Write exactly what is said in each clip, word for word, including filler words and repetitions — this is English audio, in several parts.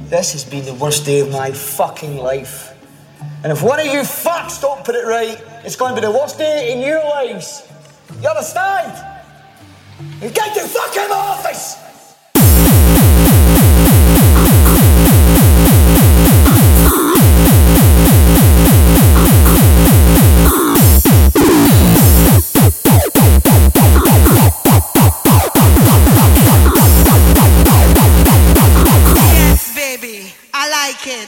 This has been the worst day of my fucking life. And if one of you fucks don't put it right, it's going to be the worst day in your lives. You understand? You get the fuck out of the office! Yes, baby, I like it.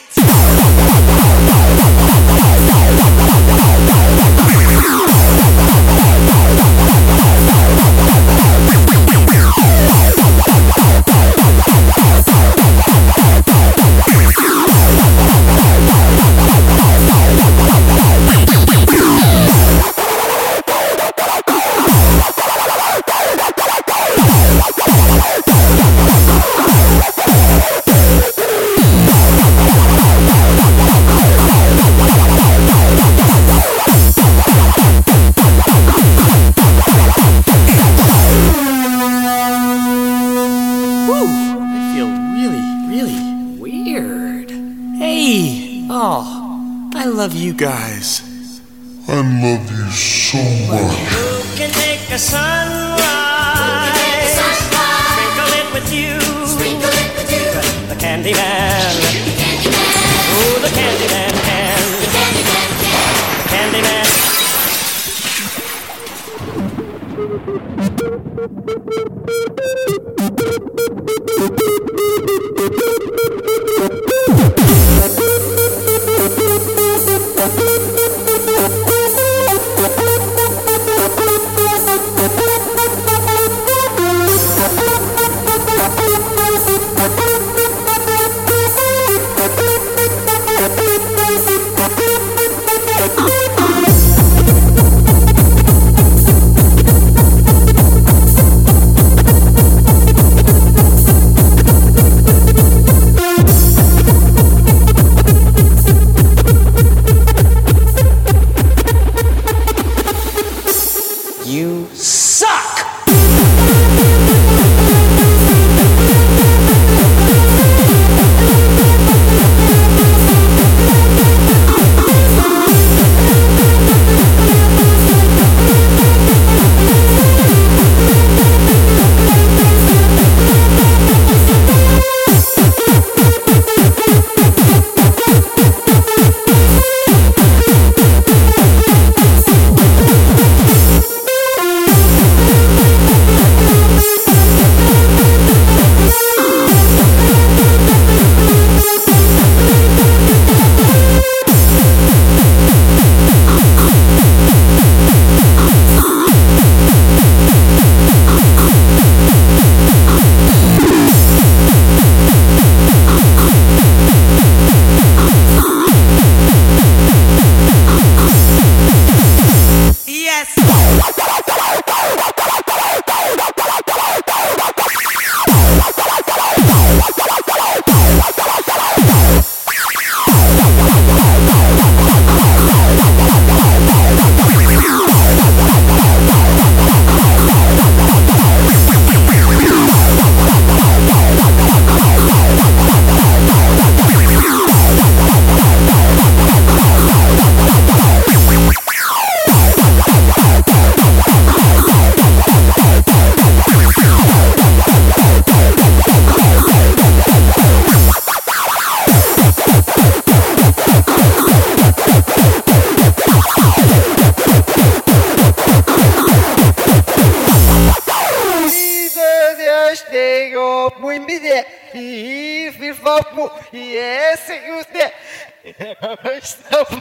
I love you guys. I love you so much. Who can make a sunrise? Sprinkle it with you. Sprinkle it with you. The candy man. The candy man. Oh, the candy man can. The candy man can. The candy man. You suck!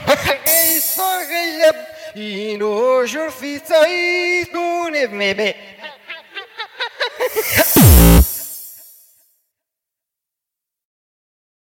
E no jurfita e no neve